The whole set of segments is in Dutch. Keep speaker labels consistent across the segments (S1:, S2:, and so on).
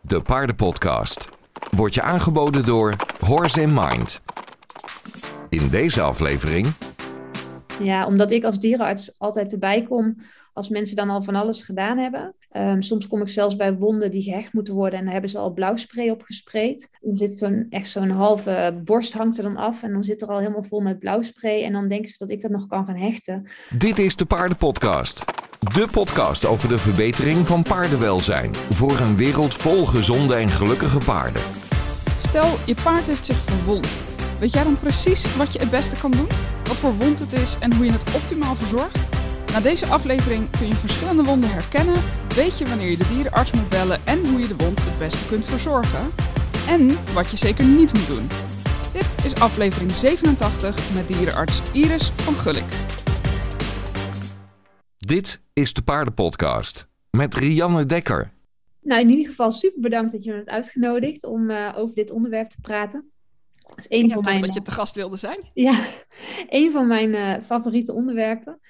S1: de paardenpodcast. Wordt je aangeboden door Horse in Mind. In deze aflevering...
S2: Ja, omdat ik als dierenarts altijd erbij kom als mensen dan al van alles gedaan hebben. Soms kom ik zelfs bij wonden die gehecht moeten worden en daar hebben ze al blauwspray op gespreid. Dan zit zo'n halve borst hangt er dan af en dan zit er al helemaal vol met blauwspray en dan denken ze dat ik dat nog kan gaan hechten.
S1: Dit is de Paardenpodcast. De podcast over de verbetering van paardenwelzijn voor een wereld vol gezonde en gelukkige paarden.
S3: Stel, je paard heeft zich verwond. Weet jij dan precies wat je het beste kan doen? Wat voor wond het is en hoe je het optimaal verzorgt? Na deze aflevering kun je verschillende wonden herkennen, weet je wanneer je de dierenarts moet bellen en hoe je de wond het beste kunt verzorgen. En wat je zeker niet moet doen. Dit is aflevering 87 met dierenarts Iris van Gulik.
S1: Dit is de Paardenpodcast met Rianne Dekker.
S2: Nou, in ieder geval super bedankt dat je me hebt uitgenodigd om over dit onderwerp te praten. Dat is
S3: dat je te gast wilde zijn.
S2: Ja, een van mijn favoriete onderwerpen.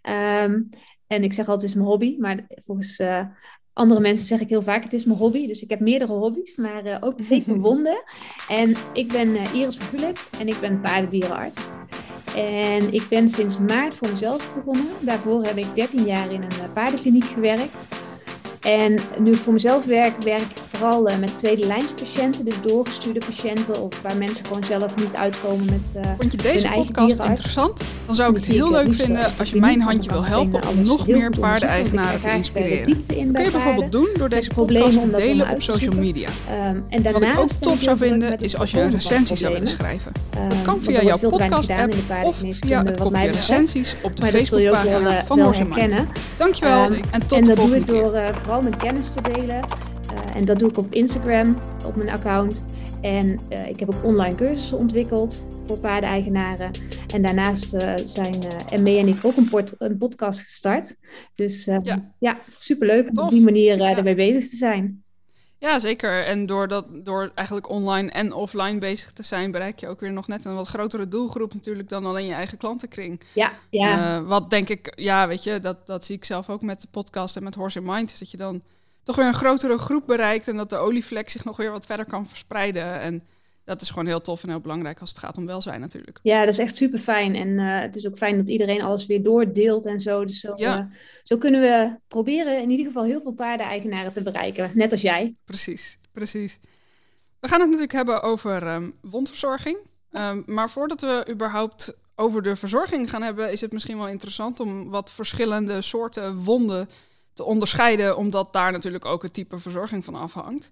S2: En ik zeg altijd, het is mijn hobby. Maar volgens andere mensen zeg ik heel vaak, het is mijn hobby. Dus ik heb meerdere hobby's, maar ook zeker wonden. En ik ben Iris van Gulik en ik ben paardendierenarts. En ik ben sinds maart voor mezelf begonnen. Daarvoor heb ik 13 jaar in een paardenkliniek gewerkt. En nu ik voor mezelf werk ik vooral met tweede lijnspatiënten, dus doorgestuurde patiënten of waar mensen gewoon zelf niet uitkomen met
S3: Vond je deze podcast interessant? Dan zou ik het heel leuk vinden als je mijn handje wil helpen om nog meer paardeneigenaren te inspireren. Dat kun je bijvoorbeeld doen door deze podcast te delen op social media. Wat ik ook tof zou vinden is als je een recensie zou willen schrijven. Dat kan via jouw podcast-app of via het kopje recensies op de Facebookpagina van Horse in Mind. Dankjewel en tot de volgende keer.
S2: Vooral mijn kennis te delen. En dat doe ik op Instagram, op mijn account. En ik heb ook online cursussen ontwikkeld voor paardeneigenaren. En daarnaast zijn Mee en ik ook een podcast gestart. Dus superleuk om op die manier ermee bezig te zijn.
S3: Ja, zeker. En door eigenlijk online en offline bezig te zijn, bereik je ook weer nog net een wat grotere doelgroep natuurlijk dan alleen je eigen klantenkring.
S2: Ja.
S3: Wat denk ik, weet je, dat zie ik zelf ook met de podcast en met Horse in Mind, is dat je dan toch weer een grotere groep bereikt en dat de olievlek zich nog weer wat verder kan verspreiden. En dat is gewoon heel tof en heel belangrijk als het gaat om welzijn natuurlijk.
S2: Ja, dat is echt super fijn. En het is ook fijn dat iedereen alles weer doordeelt en zo. Dus zo kunnen we proberen in ieder geval heel veel paardeneigenaren te bereiken. Net als jij.
S3: Precies. We gaan het natuurlijk hebben over wondverzorging. Maar voordat we überhaupt over de verzorging gaan hebben, is het misschien wel interessant om wat verschillende soorten wonden te onderscheiden, omdat daar natuurlijk ook het type verzorging van afhangt.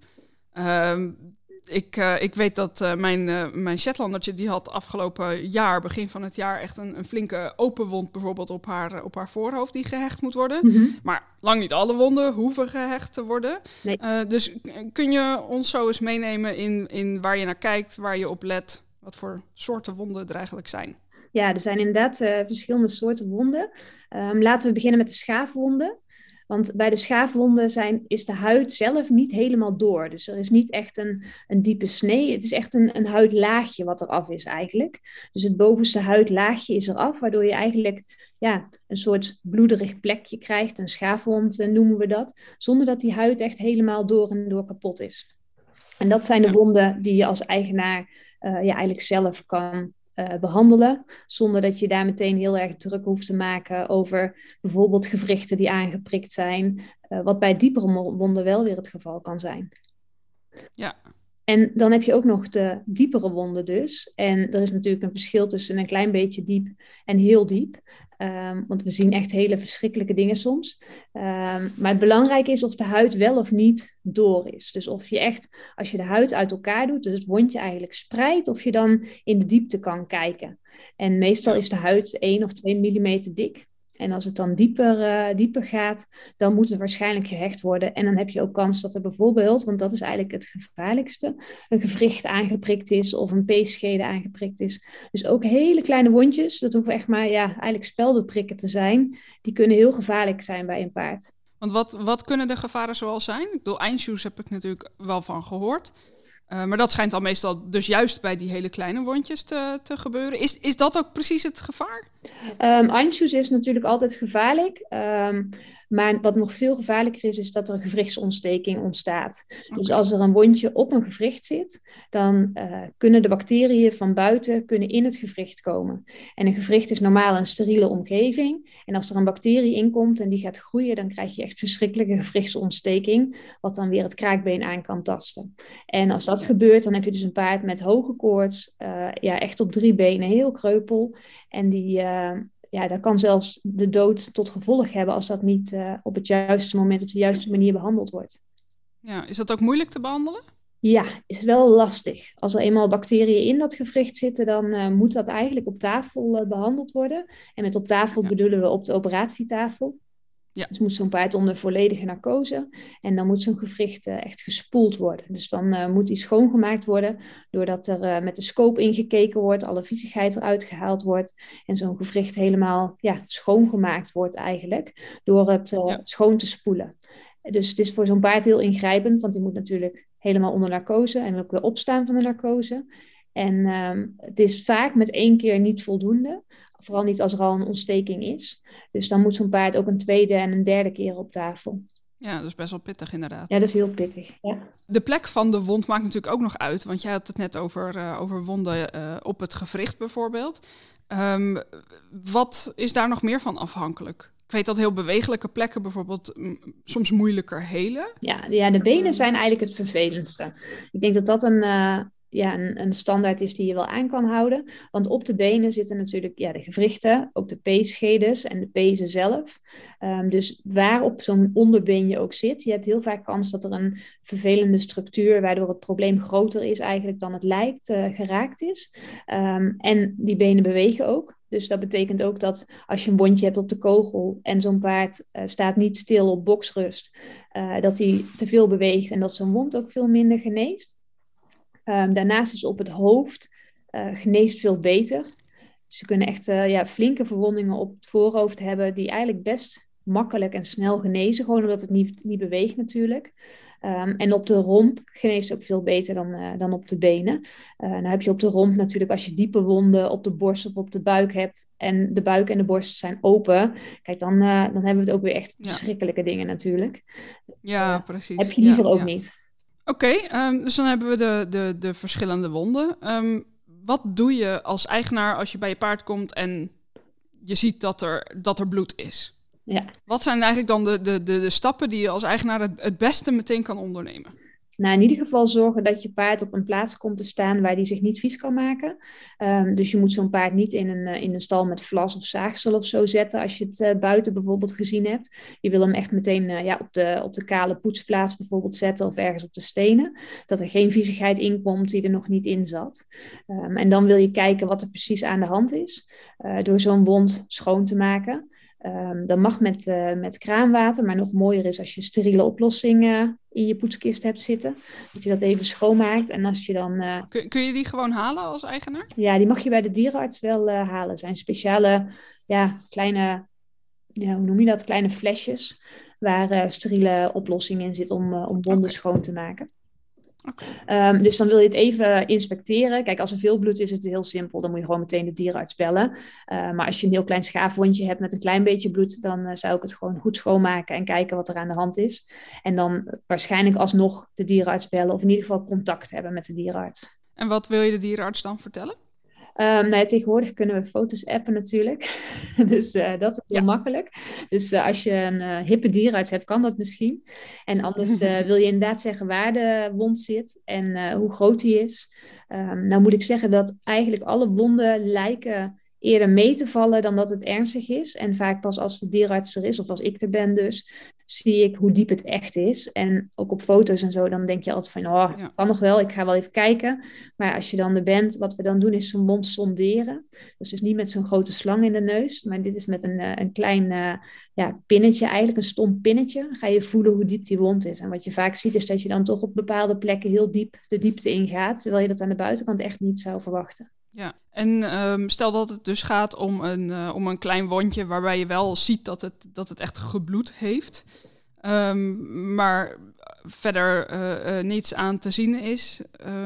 S3: Ik weet dat mijn Shetlandertje, die had afgelopen jaar, begin van het jaar, echt een flinke open wond bijvoorbeeld op haar voorhoofd die gehecht moet worden.
S2: Mm-hmm.
S3: Maar lang niet alle wonden hoeven gehecht te worden.
S2: Nee.
S3: Dus kun je ons zo eens meenemen in waar je naar kijkt, waar je op let, wat voor soorten wonden er eigenlijk zijn?
S2: Ja, er zijn inderdaad verschillende soorten wonden. Laten we beginnen met de schaafwonden. Want bij de schaafwonden is de huid zelf niet helemaal door. Dus er is niet echt een diepe snee. Het is echt een huidlaagje wat eraf is eigenlijk. Dus het bovenste huidlaagje is eraf, waardoor je eigenlijk een soort bloederig plekje krijgt. Een schaafwond noemen we dat. Zonder dat die huid echt helemaal door en door kapot is. En dat zijn de wonden die je als eigenaar eigenlijk zelf kan behandelen, zonder dat je daar meteen heel erg druk hoeft te maken over bijvoorbeeld gewrichten die aangeprikt zijn, wat bij diepere wonden wel weer het geval kan zijn.
S3: Ja.
S2: En dan heb je ook nog de diepere wonden dus. En er is natuurlijk een verschil tussen een klein beetje diep en heel diep. Want we zien echt hele verschrikkelijke dingen soms. Maar het belangrijke is of de huid wel of niet door is. Dus of je echt, als je de huid uit elkaar doet, dus het wondje eigenlijk spreidt, of je dan in de diepte kan kijken. En meestal is de huid 1 of 2 millimeter dik. En als het dan dieper gaat, dan moet het waarschijnlijk gehecht worden. En dan heb je ook kans dat er bijvoorbeeld, want dat is eigenlijk het gevaarlijkste, een gewricht aangeprikt is of een peesschede aangeprikt is. Dus ook hele kleine wondjes, dat hoeven echt maar eigenlijk speldenprikken te zijn. Die kunnen heel gevaarlijk zijn bij een paard.
S3: Want wat kunnen de gevaren zoal zijn? Ik bedoel, Einshoes heb ik natuurlijk wel van gehoord. Maar dat schijnt al meestal dus juist bij die hele kleine wondjes te gebeuren. Is dat ook precies het gevaar?
S2: Einshoes is natuurlijk altijd gevaarlijk. Maar wat nog veel gevaarlijker is dat er een gewrichtsontsteking ontstaat. Okay. Dus als er een wondje op een gewricht zit, dan kunnen de bacteriën van buiten in het gewricht komen. En een gewricht is normaal een steriele omgeving. En als er een bacterie in komt en die gaat groeien, dan krijg je echt verschrikkelijke gewrichtsontsteking, wat dan weer het kraakbeen aan kan tasten. En als dat gebeurt, dan heb je dus een paard met hoge koorts, echt op 3 benen, heel kreupel. En dat kan zelfs de dood tot gevolg hebben als dat niet op het juiste moment, op de juiste manier behandeld wordt.
S3: Ja, is dat ook moeilijk te behandelen?
S2: Ja, is wel lastig. Als er eenmaal bacteriën in dat gewricht zitten, dan moet dat eigenlijk op tafel behandeld worden. En met op tafel bedoelen we op de operatietafel. Ja. Dus moet zo'n paard onder volledige narcose. En dan moet zo'n gewricht echt gespoeld worden. Dus dan moet die schoongemaakt worden, doordat er met de scope ingekeken wordt, alle viezigheid eruit gehaald wordt. En zo'n gewricht helemaal schoongemaakt wordt eigenlijk, door het schoon te spoelen. Dus het is voor zo'n paard heel ingrijpend, want die moet natuurlijk helemaal onder narcose en ook weer opstaan van de narcose. En het is vaak met 1 keer niet voldoende. Vooral niet als er al een ontsteking is. Dus dan moet zo'n paard ook een 2e en een 3e keer op tafel.
S3: Ja, dat is best wel pittig inderdaad.
S2: Ja, dat is heel pittig. Ja.
S3: De plek van de wond maakt natuurlijk ook nog uit. Want jij had het net over wonden op het gewricht bijvoorbeeld. Wat is daar nog meer van afhankelijk? Ik weet dat heel bewegelijke plekken bijvoorbeeld soms moeilijker helen.
S2: Ja, de benen zijn eigenlijk het vervelendste. Ik denk dat dat een standaard is die je wel aan kan houden. Want op de benen zitten natuurlijk de gewrichten, ook de peesschedes en de pezen zelf. Dus waar op zo'n onderbeen je ook zit, je hebt heel vaak kans dat er een vervelende structuur, waardoor het probleem groter is eigenlijk dan het lijkt, geraakt is. En die benen bewegen ook. Dus dat betekent ook dat als je een wondje hebt op de kogel en zo'n paard staat niet stil op boksrust, dat hij te veel beweegt en dat zo'n wond ook veel minder geneest. Daarnaast is op het hoofd geneest veel beter. Ze kunnen echt flinke verwondingen op het voorhoofd hebben die eigenlijk best makkelijk en snel genezen, gewoon omdat het niet beweegt natuurlijk. En op de romp geneest ook veel beter dan op de benen. Dan heb je op de romp natuurlijk, als je diepe wonden op de borst of op de buik hebt en de buik en de borst zijn open, kijk, dan hebben we het ook weer echt verschrikkelijke dingen natuurlijk.
S3: Ja, precies.
S2: Heb je liever ook niet.
S3: Oké, dus dan hebben we de verschillende wonden. Wat doe je als eigenaar als je bij je paard komt en je ziet dat er bloed is?
S2: Ja.
S3: Wat zijn eigenlijk dan de stappen die je als eigenaar het beste meteen kan ondernemen?
S2: Nou, in ieder geval zorgen dat je paard op een plaats komt te staan waar die zich niet vies kan maken. Dus je moet zo'n paard niet in een stal met vlas of zaagsel of zo zetten als je het buiten bijvoorbeeld gezien hebt. Je wil hem echt meteen op de kale poetsplaats bijvoorbeeld zetten of ergens op de stenen. Dat er geen viezigheid in komt die er nog niet in zat. En dan wil je kijken wat er precies aan de hand is. Door zo'n wond schoon te maken. Dat mag met kraanwater, maar nog mooier is als je steriele oplossing in je poetskist hebt zitten. Dat je dat even schoonmaakt. En als je dan...
S3: Kun je die gewoon halen als eigenaar?
S2: Ja, die mag je bij de dierenarts wel halen. Het zijn speciale kleine, hoe noem je dat? Kleine flesjes waar steriele oplossing in zit om wonden schoon te maken. Okay. Dus dan wil je het even inspecteren. Kijk, als er veel bloed is het heel simpel. Dan moet je gewoon meteen de dierenarts bellen. Maar als je een heel klein schaafwondje hebt met een klein beetje bloed, dan zou ik het gewoon goed schoonmaken en kijken wat er aan de hand is. En dan waarschijnlijk alsnog de dierenarts bellen of in ieder geval contact hebben met de dierenarts.
S3: En wat wil je de dierenarts dan vertellen?
S2: Tegenwoordig kunnen we foto's appen natuurlijk. Dus dat is heel makkelijk. Dus als je een hippe dierenarts hebt, kan dat misschien. En anders wil je inderdaad zeggen waar de wond zit en hoe groot die is. Nou moet ik zeggen dat eigenlijk alle wonden lijken eerder mee te vallen dan dat het ernstig is. En vaak pas als de dierenarts er is, of als ik er ben dus, zie ik hoe diep het echt is. En ook op foto's en zo, dan denk je altijd van, kan nog wel, ik ga wel even kijken. Maar als je dan er bent, wat we dan doen is zo'n wond sonderen. Dus niet met zo'n grote slang in de neus, maar dit is met een klein pinnetje, eigenlijk een stom pinnetje. Dan ga je voelen hoe diep die wond is. En wat je vaak ziet is dat je dan toch op bepaalde plekken heel diep de diepte ingaat, terwijl je dat aan de buitenkant echt niet zou verwachten.
S3: Ja, en stel dat het dus gaat om een klein wondje waarbij je wel ziet dat het echt gebloed heeft, maar verder niets aan te zien is.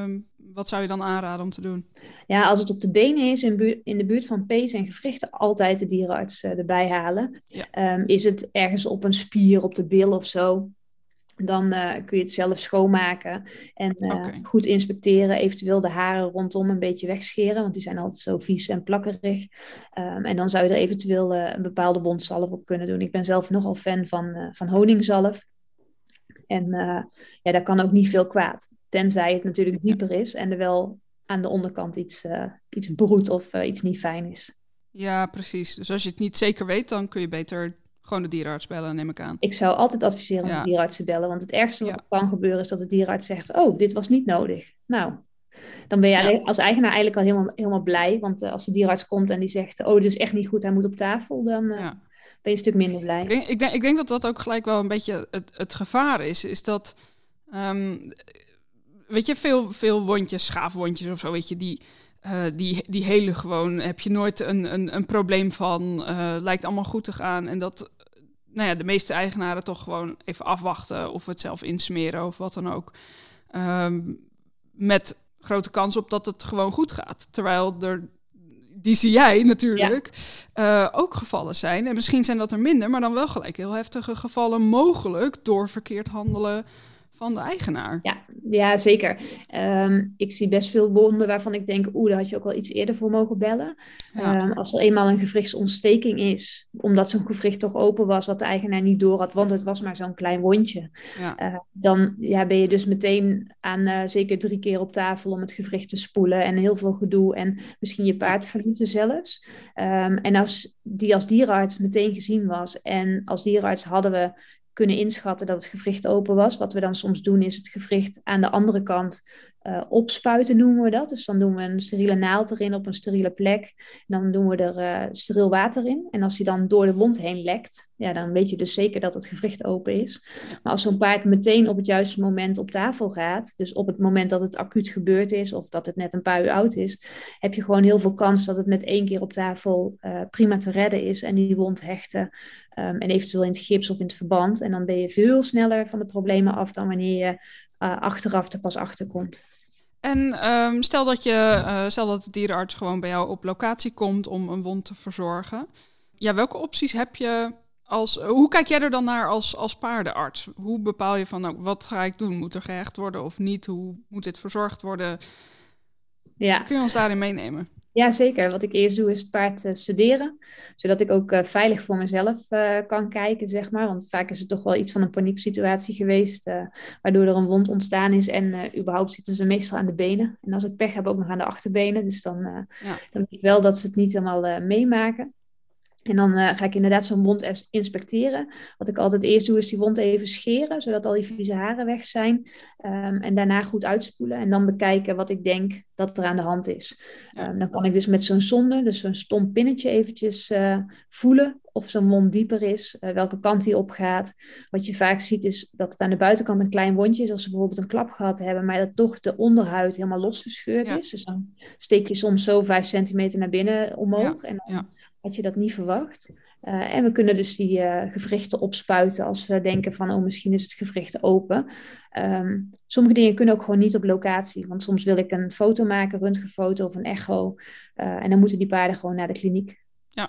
S3: Wat zou je dan aanraden om te doen?
S2: Ja, als het op de benen is, in de buurt van pees en gewrichten, altijd de dierenarts erbij halen. Ja. Is het ergens op een spier, op de bil of zo, dan kun je het zelf schoonmaken en goed inspecteren. Eventueel de haren rondom een beetje wegscheren, want die zijn altijd zo vies en plakkerig. En dan zou je er eventueel een bepaalde wondzalf op kunnen doen. Ik ben zelf nogal fan van honingzalf. En daar kan ook niet veel kwaad. Tenzij het natuurlijk dieper is en er wel aan de onderkant iets broedt of iets niet fijn is.
S3: Ja, precies. Dus als je het niet zeker weet, dan kun je beter gewoon de dierenarts bellen, neem ik aan.
S2: Ik zou altijd adviseren om de dierenarts te bellen. Want het ergste wat er kan gebeuren is dat de dierenarts zegt, oh, dit was niet nodig. Nou, dan ben je als eigenaar eigenlijk al helemaal blij. Want als de dierenarts komt en die zegt, oh, dit is echt niet goed, hij moet op tafel, dan ben je een stuk minder blij.
S3: Ik denk dat dat ook gelijk wel een beetje het gevaar is. Is dat, weet je, veel wondjes, schaafwondjes of zo, weet je, die helen gewoon. Heb je nooit een probleem van, lijkt allemaal goed te gaan. En dat de meeste eigenaren toch gewoon even afwachten of het zelf insmeren of wat dan ook. Met grote kans op dat het gewoon goed gaat. Terwijl die zie jij natuurlijk, ook gevallen zijn. En misschien zijn dat er minder, maar dan wel gelijk heel heftige gevallen mogelijk door verkeerd handelen van de eigenaar.
S2: Ja, zeker. Ik zie best veel wonden waarvan ik denk, daar had je ook wel iets eerder voor mogen bellen. Ja. Als er eenmaal een gewrichtsontsteking is, omdat zo'n gewricht toch open was, wat de eigenaar niet door had, want het was maar zo'n klein wondje. Ja. Dan ben je dus meteen aan zeker 3 keer op tafel om het gewricht te spoelen en heel veel gedoe en misschien je paard verliezen zelfs. En als dierenarts meteen gezien was en als dierenarts hadden we kunnen inschatten dat het gewricht open was. Wat we dan soms doen is het gewricht aan de andere kant opspuiten, noemen we dat. Dus dan doen we een steriele naald erin op een steriele plek. Dan doen we er steriel water in. En als die dan door de wond heen lekt, dan weet je dus zeker dat het gewricht open is. Maar als zo'n paard meteen op het juiste moment op tafel gaat, dus op het moment dat het acuut gebeurd is of dat het net een paar uur oud is, heb je gewoon heel veel kans dat het met 1 keer op tafel prima te redden is en die wond hechten. En eventueel in het gips of in het verband. En dan ben je veel sneller van de problemen af dan wanneer je achteraf er pas achter komt.
S3: En stel dat de dierenarts gewoon bij jou op locatie komt om een wond te verzorgen. Ja, welke opties heb je hoe kijk jij er dan naar als paardenarts? Hoe bepaal je van, wat ga ik doen? Moet er gehecht worden of niet? Hoe moet dit verzorgd worden? Ja. Kun je ons daarin meenemen?
S2: Ja, zeker. Wat ik eerst doe is het paard studeren. Zodat ik ook veilig voor mezelf kan kijken, zeg maar. Want vaak is het toch wel iets van een panieksituatie geweest. Waardoor er een wond ontstaan is. En überhaupt zitten ze meestal aan de benen. En als ik pech heb ook nog aan de achterbenen. Dus dan weet ik wel dat ze het niet helemaal meemaken. En dan ga ik inderdaad zo'n wond inspecteren. Wat ik altijd eerst doe is die wond even scheren, zodat al die vieze haren weg zijn. En daarna goed uitspoelen en dan bekijken wat ik denk dat er aan de hand is. Dan kan ik dus met zo'n zonde, dus zo'n stom pinnetje eventjes voelen of zo'n wond dieper is, welke kant die op gaat. Wat je vaak ziet is dat het aan de buitenkant een klein wondje is als ze bijvoorbeeld een klap gehad hebben, maar dat toch de onderhuid helemaal losgescheurd is. Dus dan steek je soms zo 5 centimeter naar binnen omhoog en dan had je dat niet verwacht. En we kunnen dus die gewrichten opspuiten als we denken van, misschien is het gewricht open. Sommige dingen kunnen ook gewoon niet op locatie. Want soms wil ik een foto maken, röntgenfoto of een echo. En dan moeten die paarden gewoon naar de kliniek.
S3: Ja.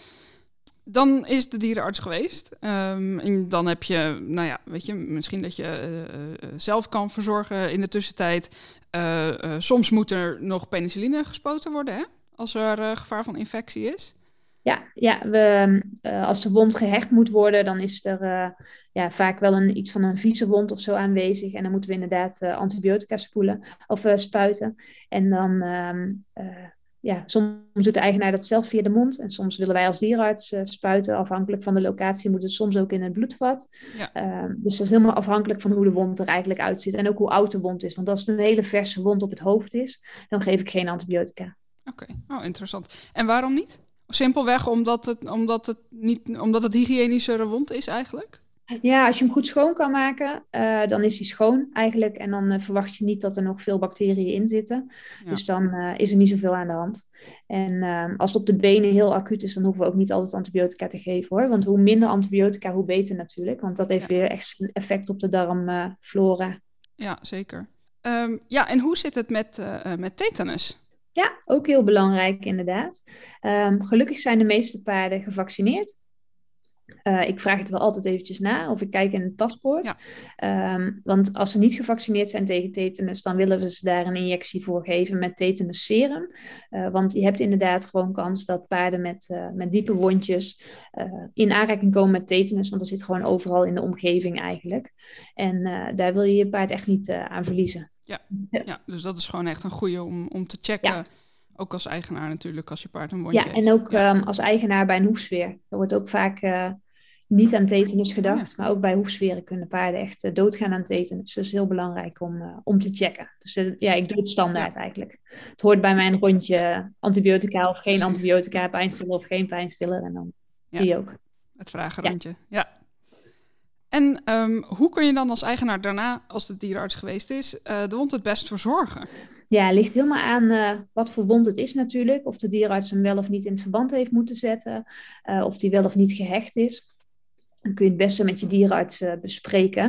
S3: Dan is de dierenarts geweest. En dan heb je, weet je, misschien dat je zelf kan verzorgen in de tussentijd. Soms moet er nog penicilline gespoten worden, hè? Als er gevaar van infectie is.
S2: Als de wond gehecht moet worden, dan is er vaak wel iets van een vieze wond of zo aanwezig. En dan moeten we inderdaad antibiotica spuiten. En dan, soms doet de eigenaar dat zelf via de mond. En soms willen wij als dierenarts spuiten. Afhankelijk van de locatie moet het soms ook in het bloedvat. Ja. Dus dat is helemaal afhankelijk van hoe de wond er eigenlijk uitziet. En ook hoe oud de wond is. Want als het een hele verse wond op het hoofd is, dan geef ik geen antibiotica.
S3: Oké, interessant. En waarom niet? Simpelweg omdat het hygiënischere wond is eigenlijk?
S2: Ja, als je hem goed schoon kan maken, dan is hij schoon eigenlijk. En dan verwacht je niet dat er nog veel bacteriën in zitten. Ja. Dus dan is er niet zoveel aan de hand. En als het op de benen heel acuut is, dan hoeven we ook niet altijd antibiotica te geven, hoor. Want hoe minder antibiotica, hoe beter natuurlijk. Want dat heeft weer echt effect op de darmflora.
S3: Ja, zeker. En hoe zit het met tetanus?
S2: Ja, ook heel belangrijk inderdaad. Gelukkig zijn de meeste paarden gevaccineerd. Ik vraag het wel altijd eventjes na of ik kijk in het paspoort. Ja. Want als ze niet gevaccineerd zijn tegen tetanus, dan willen we ze daar een injectie voor geven met tetanus serum. Want je hebt inderdaad gewoon kans dat paarden met diepe wondjes in aanraking komen met tetanus. Want dat zit gewoon overal in de omgeving eigenlijk. En daar wil je je paard echt niet aan verliezen.
S3: Ja, dus dat is gewoon echt een goede om te checken. Ja. Ook als eigenaar natuurlijk, als je paard een wondje heeft.
S2: En ook als eigenaar bij een hoefsfeer. Er wordt ook vaak niet aan tetanus gedacht. Maar ook bij hoefsferen kunnen paarden echt doodgaan aan tetanus. Dus heel belangrijk om te checken. Dus ik doe het standaard eigenlijk. Het hoort bij mijn rondje antibiotica of geen antibiotica, pijnstiller of geen pijnstiller. En dan die ook.
S3: Het vragenrondje, ja. En hoe kun je dan als eigenaar daarna, als de dierenarts geweest is, de wond het best verzorgen?
S2: Ja, het ligt helemaal aan wat voor wond het is natuurlijk. Of de dierenarts hem wel of niet in het verband heeft moeten zetten. Of die wel of niet gehecht is. Dan kun je het beste met je dierenarts bespreken.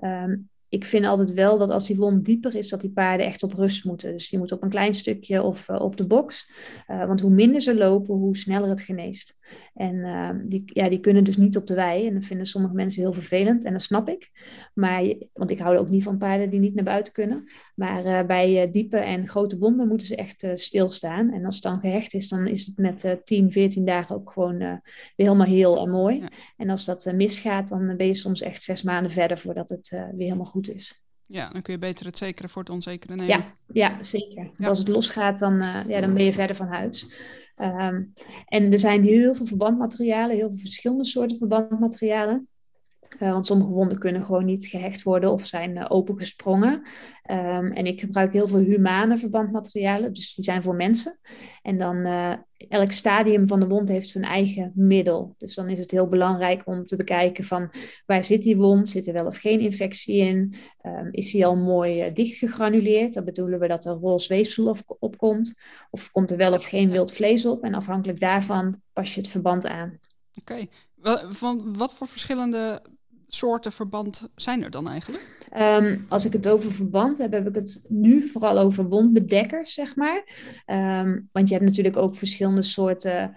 S2: Ik vind altijd wel dat als die wond dieper is, dat die paarden echt op rust moeten. Dus die moeten op een klein stukje of op de box. Want hoe minder ze lopen, hoe sneller het geneest. En die kunnen dus niet op de wei. En dat vinden sommige mensen heel vervelend. En dat snap ik. Want ik hou ook niet van paarden die niet naar buiten kunnen. Maar bij diepe en grote wonden moeten ze echt stilstaan. En als het dan gehecht is, dan is het met 10, 14 dagen ook gewoon weer helemaal heel en mooi. Ja. En als dat misgaat, dan ben je soms echt 6 maanden verder voordat het weer helemaal goed is.
S3: Ja, dan kun je beter het zekere voor het onzekere nemen.
S2: Ja zeker. Want als het losgaat, dan ben je verder van huis. En er zijn heel veel verbandmaterialen, heel veel verschillende soorten verbandmaterialen. Want sommige wonden kunnen gewoon niet gehecht worden of zijn opengesprongen. En ik gebruik heel veel humane verbandmaterialen, dus die zijn voor mensen. En dan elk stadium van de wond heeft zijn eigen middel. Dus dan is het heel belangrijk om te bekijken van waar zit die wond? Zit er wel of geen infectie in? Is die al mooi dicht gegranuleerd? Dan bedoelen we dat er roze weefsel op komt. Of komt er wel of geen wild vlees op? En afhankelijk daarvan pas je het verband aan.
S3: Oké. Van wat voor verschillende soorten verband zijn er dan eigenlijk?
S2: Als ik het over verband heb ik het nu vooral over wondbedekkers, zeg maar. Want je hebt natuurlijk ook verschillende soorten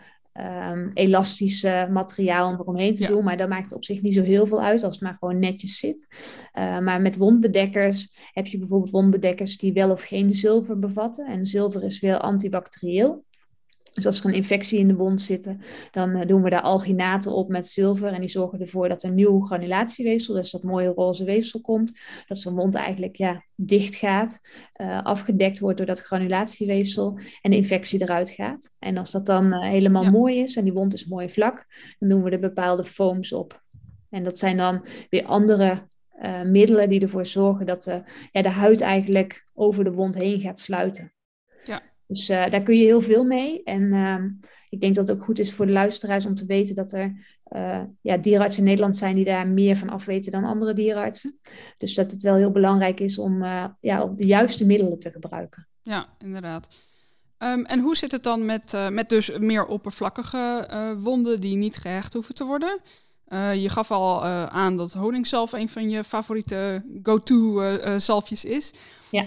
S2: elastische materiaal om eromheen te doen. Maar dat maakt op zich niet zo heel veel uit als het maar gewoon netjes zit. Maar met wondbedekkers heb je bijvoorbeeld wondbedekkers die wel of geen zilver bevatten. En zilver is weer antibacterieel. Dus als er een infectie in de wond zit, dan doen we daar alginaten op met zilver. En die zorgen ervoor dat er nieuw granulatieweefsel, dus dat mooie roze weefsel komt. Dat zo'n wond eigenlijk dicht gaat, afgedekt wordt door dat granulatieweefsel en de infectie eruit gaat. En als dat dan helemaal mooi is en die wond is mooi vlak, dan doen we er bepaalde foams op. En dat zijn dan weer andere middelen die ervoor zorgen dat de huid eigenlijk over de wond heen gaat sluiten. Dus daar kun je heel veel mee. En ik denk dat het ook goed is voor de luisteraars om te weten dat er dierenartsen in Nederland zijn die daar meer van af weten dan andere dierenartsen. Dus dat het wel heel belangrijk is om de juiste middelen te gebruiken.
S3: Ja, inderdaad. En hoe zit het dan met dus meer oppervlakkige wonden die niet gehecht hoeven te worden? Je gaf al aan dat honingzalf een van je favoriete go-to zalfjes is. Ja.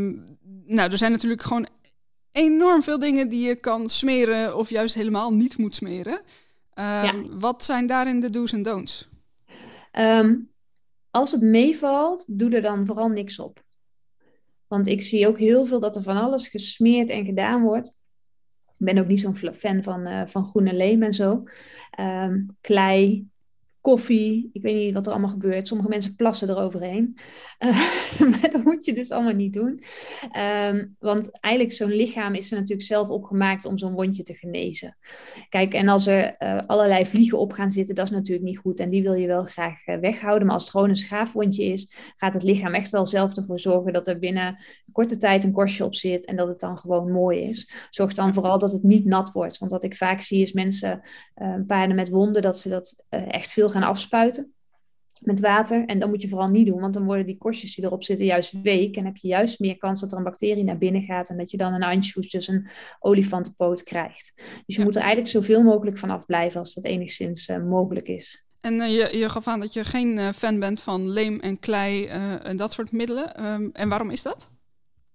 S3: Er zijn natuurlijk gewoon enorm veel dingen die je kan smeren of juist helemaal niet moet smeren. Wat zijn daarin de do's en don'ts?
S2: Als het meevalt, doe er dan vooral niks op. Want ik zie ook heel veel dat er van alles gesmeerd en gedaan wordt. Ik ben ook niet zo'n fan van groene leem en zo. Klei, koffie, ik weet niet wat er allemaal gebeurt. Sommige mensen plassen eroverheen. Maar dat moet je dus allemaal niet doen. Want eigenlijk zo'n lichaam is er natuurlijk zelf opgemaakt om zo'n wondje te genezen. Kijk, en als er allerlei vliegen op gaan zitten, dat is natuurlijk niet goed. En die wil je wel graag weghouden. Maar als het gewoon een schaafwondje is, gaat het lichaam echt wel zelf ervoor zorgen dat er binnen korte tijd een korstje op zit en dat het dan gewoon mooi is. Zorg dan vooral dat het niet nat wordt. Want wat ik vaak zie is mensen, paarden met wonden, dat ze dat echt veel gaan afspuiten met water. En dat moet je vooral niet doen, want dan worden die korstjes die erop zitten juist week. En heb je juist meer kans dat er een bacterie naar binnen gaat en dat je dan een ansjoes, dus een olifantenpoot krijgt. Dus je moet er eigenlijk zoveel mogelijk van afblijven als dat enigszins mogelijk is.
S3: En je gaf aan dat je geen fan bent van leem en klei en dat soort middelen. En waarom is dat?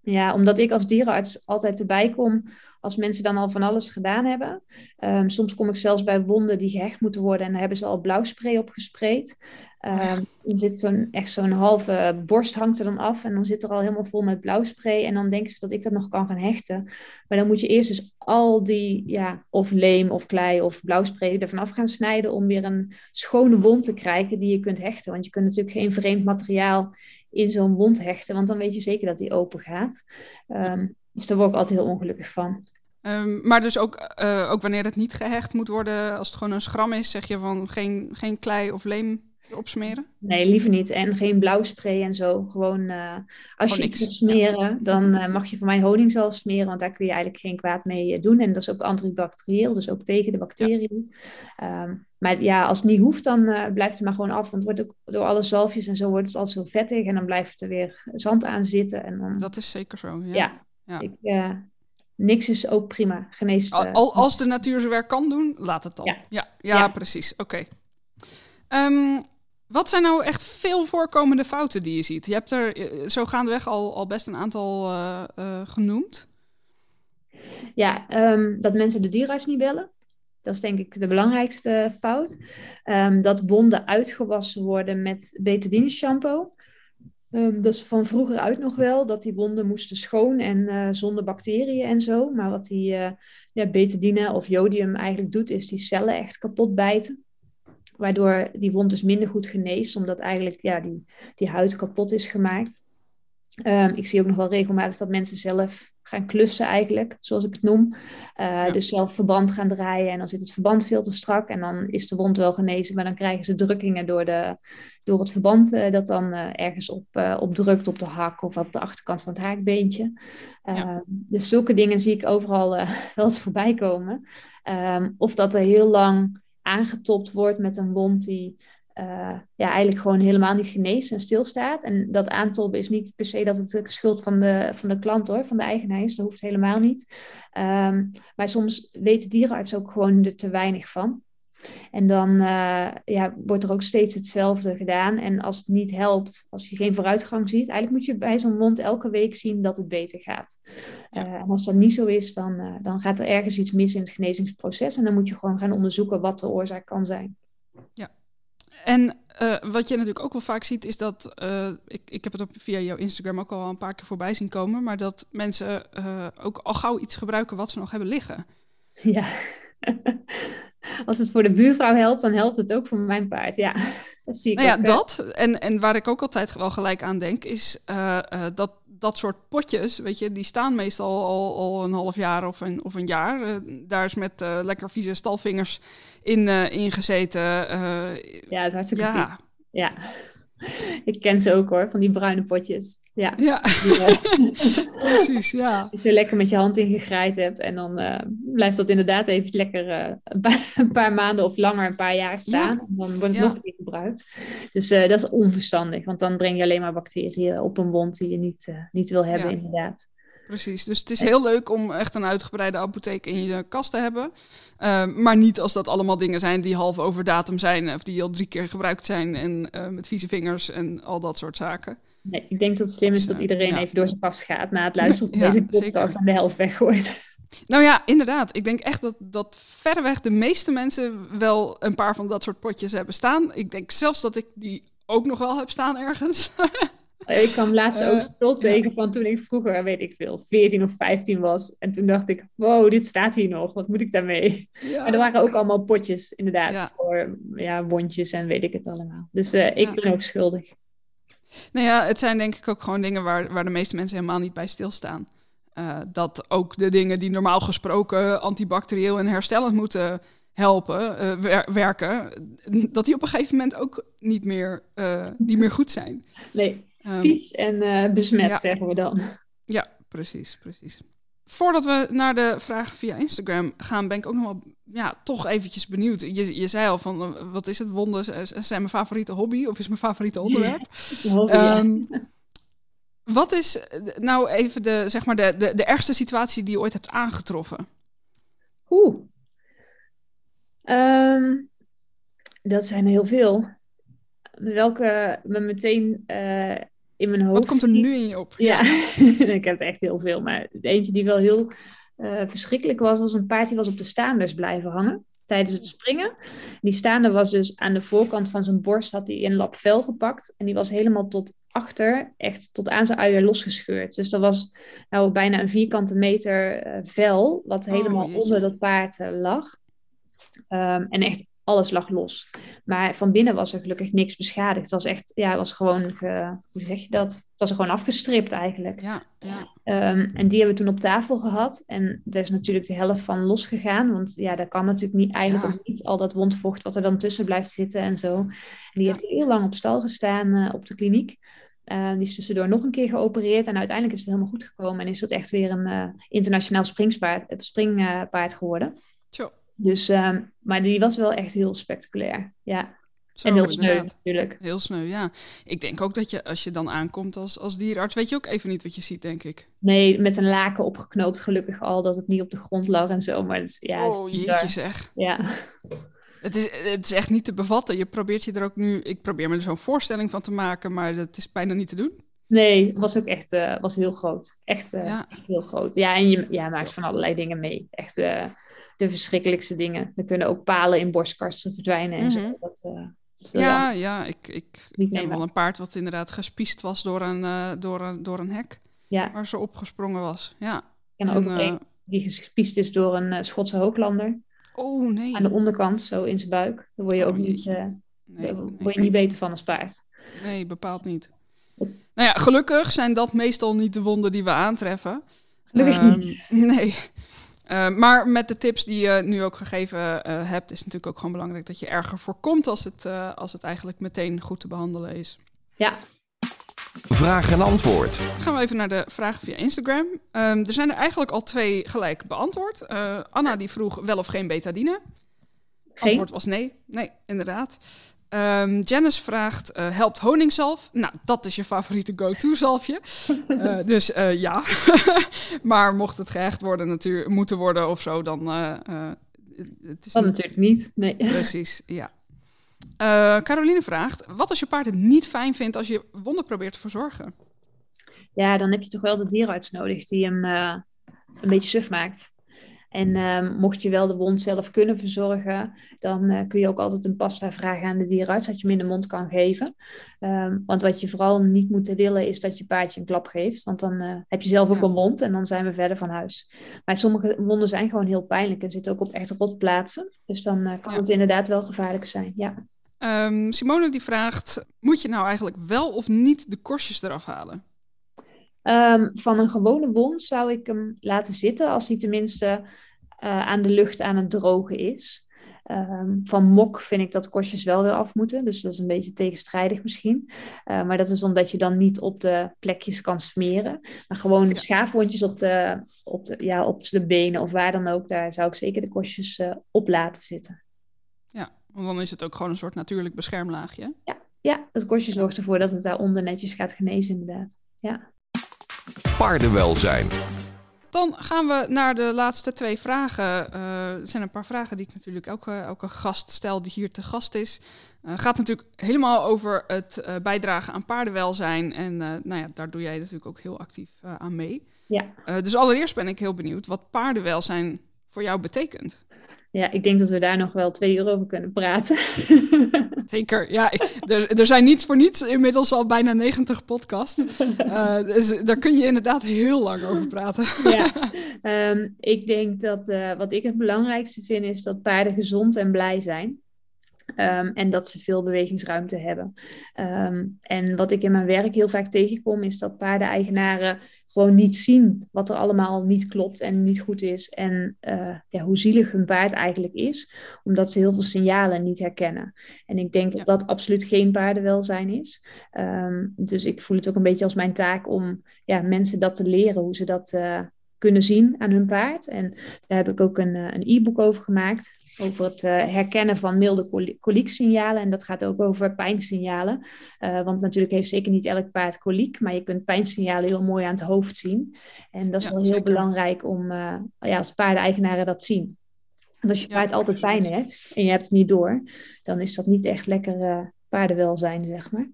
S2: Ja, omdat ik als dierenarts altijd erbij kom als mensen dan al van alles gedaan hebben. Soms kom ik zelfs bij wonden die gehecht moeten worden en daar hebben ze al blauwspray op gespreid. Dan zit echt zo'n halve borst hangt er dan af en dan zit er al helemaal vol met blauwspray en dan denken ze dat ik dat nog kan gaan hechten. Maar dan moet je eerst dus al die, of leem of klei of blauwspray ervan af gaan snijden om weer een schone wond te krijgen die je kunt hechten. Want je kunt natuurlijk geen vreemd materiaal in zo'n wond hechten, want dan weet je zeker dat die open gaat. Dus daar word ik altijd heel ongelukkig van.
S3: Maar dus ook wanneer het niet gehecht moet worden, als het gewoon een schram is, zeg je van geen klei of leem opsmeren?
S2: Nee, liever niet. En geen blauwspray en zo. Gewoon als je iets wil smeren, dan mag je van mij honingsal smeren, want daar kun je eigenlijk geen kwaad mee doen. En dat is ook antibacterieel, dus ook tegen de bacteriën. Ja. Maar ja, als het niet hoeft, dan blijft het maar gewoon af. Want het wordt ook door alle zalfjes en zo wordt het altijd zo vettig en dan blijft er weer zand aan zitten. En dan...
S3: Dat is zeker zo,
S2: ja. Niks is ook prima. Geneest,
S3: als de natuur zijn werk kan doen, laat het dan. Ja. Precies. Oké. Wat zijn nou echt veel voorkomende fouten die je ziet? Je hebt er zo gaandeweg al best een aantal genoemd.
S2: Ja, dat mensen de dierenarts niet bellen. Dat is denk ik de belangrijkste fout. Dat wonden uitgewassen worden met betadine shampoo. Dat is van vroeger uit nog wel, dat die wonden moesten schoon en zonder bacteriën en zo. Maar wat die betadine of jodium eigenlijk doet, is die cellen echt kapot bijten. Waardoor die wond dus minder goed geneest, omdat eigenlijk die huid kapot is gemaakt. Ik zie ook nog wel regelmatig dat mensen zelf gaan klussen eigenlijk, zoals ik het noem. Dus zelf verband gaan draaien en dan zit het verband veel te strak en dan is de wond wel genezen, maar dan krijgen ze drukkingen door het verband dat dan ergens op drukt op de hak of op de achterkant van het haakbeentje. Dus zulke dingen zie ik overal wel eens voorbij komen. Of dat er heel lang aangetopt wordt met een wond die eigenlijk gewoon helemaal niet geneest en stilstaat. En dat aantoppen is niet per se dat het de schuld van de klant hoor, van de eigenaar is. Dat hoeft helemaal niet. Maar soms weet de dierenarts ook gewoon er te weinig van. En dan wordt er ook steeds hetzelfde gedaan. En als het niet helpt, als je geen vooruitgang ziet, eigenlijk moet je bij zo'n wond elke week zien dat het beter gaat. En als dat niet zo is, dan gaat er ergens iets mis in het genezingsproces. En dan moet je gewoon gaan onderzoeken wat de oorzaak kan zijn.
S3: Ja. En wat je natuurlijk ook wel vaak ziet, is dat... ik heb het via jouw Instagram ook al een paar keer voorbij zien komen, maar dat mensen ook al gauw iets gebruiken wat ze nog hebben liggen.
S2: Ja. Als het voor de buurvrouw helpt, dan helpt het ook voor mijn paard. Ja, dat zie ik ook.
S3: Dat. En waar ik ook altijd wel gelijk aan denk, is dat soort potjes, weet je, die staan meestal al een half jaar of een jaar. Daar is met lekker vieze stalvingers in gezeten.
S2: Ja, dat is hartstikke goed. Ja. Ik ken ze ook hoor, van die bruine potjes. Ja.
S3: Precies, ja.
S2: Als je lekker met je hand ingegraaid hebt en dan blijft dat inderdaad even lekker een paar maanden of langer, een paar jaar staan. En dan wordt het nog een keer gebruikt. Dus dat is onverstandig, want dan breng je alleen maar bacteriën op een wond die je niet wil hebben inderdaad.
S3: Precies, dus het is heel leuk om echt een uitgebreide apotheek in je kast te hebben. Maar niet als dat allemaal dingen zijn die half over datum zijn of die al 3 keer gebruikt zijn en met vieze vingers en al dat soort zaken.
S2: Nee, ik denk dat het slim is dat iedereen even door zijn kast gaat na het luisteren van deze podcast zeker. En de helft weggooit.
S3: Nou ja, inderdaad. Ik denk echt dat verreweg de meeste mensen wel een paar van dat soort potjes hebben staan. Ik denk zelfs dat ik die ook nog wel heb staan ergens.
S2: Ik kwam laatst ook spul tegen van toen ik vroeger, weet ik veel, 14 of 15 was. En toen dacht ik, wow, dit staat hier nog. Wat moet ik daarmee? Ja. Maar er waren ook allemaal potjes, inderdaad, voor wondjes en weet ik het allemaal. Dus ik ben ook schuldig.
S3: Nou ja, het zijn denk ik ook gewoon dingen waar de meeste mensen helemaal niet bij stilstaan. Dat ook de dingen die normaal gesproken antibacterieel en herstellend moeten helpen, werken, dat die op een gegeven moment ook niet meer goed zijn.
S2: Nee, vies en besmet, zeggen we dan.
S3: Ja, precies. Voordat we naar de vragen via Instagram gaan, ben ik ook nog wel toch eventjes benieuwd. Je zei al van, wat is het? Wonden zijn mijn favoriete hobby of is mijn favoriete onderwerp? Wat is nou even de ergste situatie die je ooit hebt aangetroffen?
S2: Dat zijn er heel veel. Welke me meteen in mijn hoofd...
S3: Wat komt er nu in je op?
S2: Ja, ik heb er echt heel veel. Maar eentje die wel heel verschrikkelijk was een paard die was op de staanders blijven hangen tijdens het springen. Die staander was dus aan de voorkant van zijn borst, had hij een lap vel gepakt. En die was helemaal tot achter, echt tot aan zijn uier losgescheurd. Dus dat was bijna een vierkante meter vel, wat helemaal onder dat paard lag. En echt alles lag los. Maar van binnen was er gelukkig niks beschadigd. Het was echt, was gewoon, hoe zeg je dat? Het was er gewoon afgestript eigenlijk.
S3: Ja.
S2: En die hebben we toen op tafel gehad. En daar is natuurlijk de helft van losgegaan. Want dat kan natuurlijk niet, eigenlijk ook niet al dat wondvocht wat er dan tussen blijft zitten en zo. En die heeft heel lang op stal gestaan op de kliniek. Die is tussendoor nog een keer geopereerd. En uiteindelijk is het helemaal goed gekomen. En is dat echt weer een internationaal springpaard geworden.
S3: Tjo.
S2: Dus, maar die was wel echt heel spectaculair. Ja.
S3: Zo,
S2: en heel sneu natuurlijk.
S3: Heel sneu, ja. Ik denk ook dat je, als je dan aankomt als dierenarts, weet je ook even niet wat je ziet, denk ik.
S2: Nee, met een laken opgeknoopt gelukkig al, dat het niet op de grond lag en zo. Maar het is,
S3: jeetje zeg.
S2: Ja.
S3: Het is echt niet te bevatten. Je probeert je er ook nu... Ik probeer me er zo'n voorstelling van te maken, maar dat is bijna niet te doen.
S2: Nee, het was ook echt was heel groot. Echt heel groot. Ja, en je maakt van allerlei dingen mee. Echt de verschrikkelijkste dingen. Er kunnen ook palen in borstkasten verdwijnen en zo.
S3: Ik ken wel een paard wat inderdaad gespiest was door een hek. Ja. Waar ze opgesprongen was. Ja.
S2: En ook een die gespiest is door een Schotse hooglander.
S3: Oh nee.
S2: Aan de onderkant, zo in zijn buik. Daar word je ook niet, word je niet beter van als paard.
S3: Nee, bepaald niet. Nou ja, gelukkig zijn dat meestal niet de wonden die we aantreffen.
S2: Gelukkig niet.
S3: Nee. Maar met de tips die je nu ook gegeven hebt, is het natuurlijk ook gewoon belangrijk dat je erger voorkomt als het eigenlijk meteen goed te behandelen is.
S2: Ja.
S1: Vraag en antwoord.
S3: Dan gaan we even naar de vragen via Instagram. Er zijn er eigenlijk al 2 gelijk beantwoord. Anna die vroeg wel of geen betadine. Antwoord was nee. Nee, inderdaad. Janice vraagt, helpt honingsalf? Nou, dat is je favoriete go-to zalfje. Dus ja. Maar mocht het gehecht moeten worden of zo, dan... het is
S2: dan natuurlijk niet. Nee.
S3: Precies, ja. Caroline vraagt, wat als je paard het niet fijn vindt als je wonden probeert te verzorgen?
S2: Ja, dan heb je toch wel de dierenarts nodig die hem een beetje suf maakt. En mocht je wel de wond zelf kunnen verzorgen, dan kun je ook altijd een pasta vragen aan de dierenarts, dat je hem in de mond kan geven. Want wat je vooral niet moet willen, is dat je paardje een klap geeft. Want dan heb je zelf ook een wond en dan zijn we verder van huis. Maar sommige wonden zijn gewoon heel pijnlijk en zitten ook op echt rotplaatsen. Dus dan kan het inderdaad wel gevaarlijk zijn, ja.
S3: Simone die vraagt, moet je nou eigenlijk wel of niet de korstjes eraf halen?
S2: Van een gewone wond zou ik hem laten zitten als hij tenminste aan de lucht aan het drogen is. Van mok vind ik dat korstjes wel weer af moeten. Dus dat is een beetje tegenstrijdig misschien. Maar dat is omdat je dan niet op de plekjes kan smeren. Maar gewoon schaafwondjes op de benen of waar dan ook. Daar zou ik zeker de korstjes op laten zitten.
S3: Ja, want dan is het ook gewoon een soort natuurlijk beschermlaagje.
S2: Ja, het korstje zorgt ervoor dat het daaronder netjes gaat genezen inderdaad. Ja.
S1: Paardenwelzijn.
S3: Dan gaan we naar de laatste 2 vragen. Er zijn een paar vragen die ik natuurlijk elke gast stel die hier te gast is. Gaat natuurlijk helemaal over het bijdragen aan paardenwelzijn. En daar doe jij natuurlijk ook heel actief aan mee.
S2: Ja.
S3: Dus allereerst ben ik heel benieuwd wat paardenwelzijn voor jou betekent.
S2: Ja, ik denk dat we daar nog wel 2 uur over kunnen praten.
S3: Zeker, ja. Er zijn niets voor niets inmiddels al bijna 90 podcasts. Dus daar kun je inderdaad heel lang over praten.
S2: Ja, ik denk dat wat ik het belangrijkste vind is dat paarden gezond en blij zijn. En dat ze veel bewegingsruimte hebben. En wat ik in mijn werk heel vaak tegenkom is dat paardeneigenaren gewoon niet zien wat er allemaal niet klopt en niet goed is. En hoe zielig hun paard eigenlijk is. Omdat ze heel veel signalen niet herkennen. En ik denk dat dat absoluut geen paardenwelzijn is. Dus ik voel het ook een beetje als mijn taak om mensen dat te leren. Hoe ze dat kunnen zien aan hun paard. En daar heb ik ook een e-book over gemaakt. Over het herkennen van milde kolieksignalen. En dat gaat ook over pijnsignalen. Want natuurlijk heeft zeker niet elk paard koliek. Maar je kunt pijnsignalen heel mooi aan het hoofd zien. En dat is wel heel belangrijk om als paardeneigenaren dat zien. Want als je paard altijd pijn heeft en je hebt het niet door. Dan is dat niet echt lekker paardenwelzijn, zeg maar.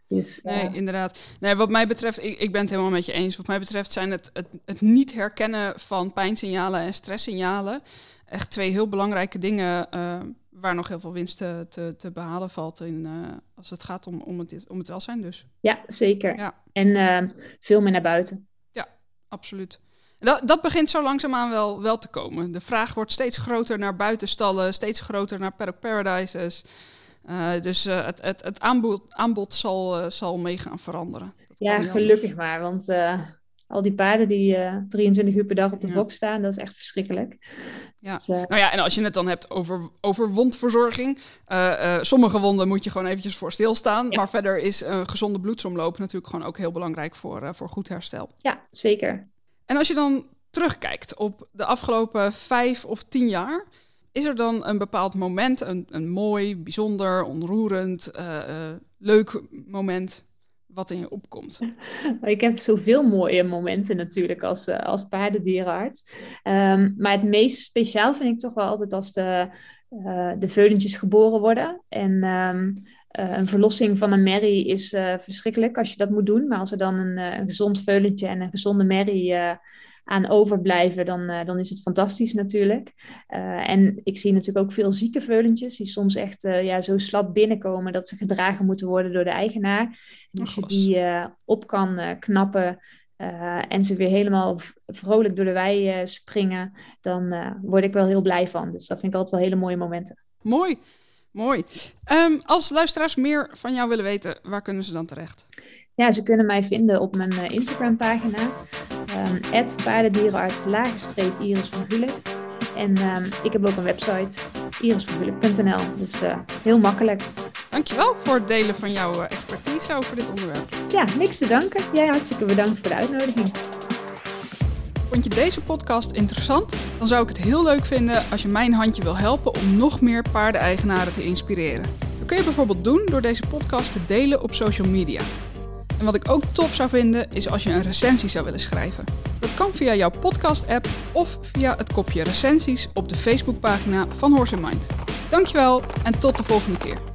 S2: Dus,
S3: nee, inderdaad. Nee, wat mij betreft, ik ben het helemaal met je eens. Wat mij betreft zijn het niet herkennen van pijnsignalen en stresssignalen echt 2 heel belangrijke dingen waar nog heel veel winst te behalen valt als het gaat om het welzijn dus.
S2: Ja, zeker. Ja. En veel meer naar buiten.
S3: Ja, absoluut. Dat begint zo langzaamaan wel te komen. De vraag wordt steeds groter naar buitenstallen, steeds groter naar paddock paradises. Dus het aanbod zal mee gaan veranderen.
S2: Ja, gelukkig maar, want al die paarden die 23 uur per dag op de bok staan, dat is echt verschrikkelijk.
S3: Ja. Dus, en als je het dan hebt over wondverzorging. Sommige wonden moet je gewoon eventjes voor stilstaan. Ja. Maar verder is gezonde bloedsomloop natuurlijk gewoon ook heel belangrijk voor goed herstel.
S2: Ja, zeker.
S3: En als je dan terugkijkt op de afgelopen 5 of 10 jaar... is er dan een bepaald moment, een mooi, bijzonder, onroerend, leuk moment wat in je opkomt?
S2: Ik heb zoveel mooie momenten natuurlijk als paardendierenarts. Maar het meest speciaal vind ik toch wel altijd als de veulentjes geboren worden. En een verlossing van een merrie is verschrikkelijk als je dat moet doen. Maar als er dan een gezond veulentje en een gezonde merrie aan overblijven, dan is het fantastisch natuurlijk. En ik zie natuurlijk ook veel zieke veulentjes die soms echt zo slap binnenkomen dat ze gedragen moeten worden door de eigenaar. En als je die op kan knappen en ze weer helemaal vrolijk door de wei springen, dan word ik wel heel blij van. Dus dat vind ik altijd wel hele mooie momenten.
S3: Mooi. Als luisteraars meer van jou willen weten, waar kunnen ze dan terecht?
S2: Ja, ze kunnen mij vinden op mijn Instagram-pagina. @paardendierenarts_Iris van Gulik. En ik heb ook een website, irisvangulik.nl. Dus heel makkelijk.
S3: Dankjewel voor het delen van jouw expertise over dit onderwerp.
S2: Ja, niks te danken. Jij hartstikke bedankt voor de uitnodiging.
S3: Vond je deze podcast interessant? Dan zou ik het heel leuk vinden als je mijn handje wil helpen om nog meer paardeneigenaren te inspireren. Dat kun je bijvoorbeeld doen door deze podcast te delen op social media. En wat ik ook tof zou vinden, is als je een recensie zou willen schrijven. Dat kan via jouw podcast-app of via het kopje recensies op de Facebookpagina van Horse & Mind. Dankjewel en tot de volgende keer.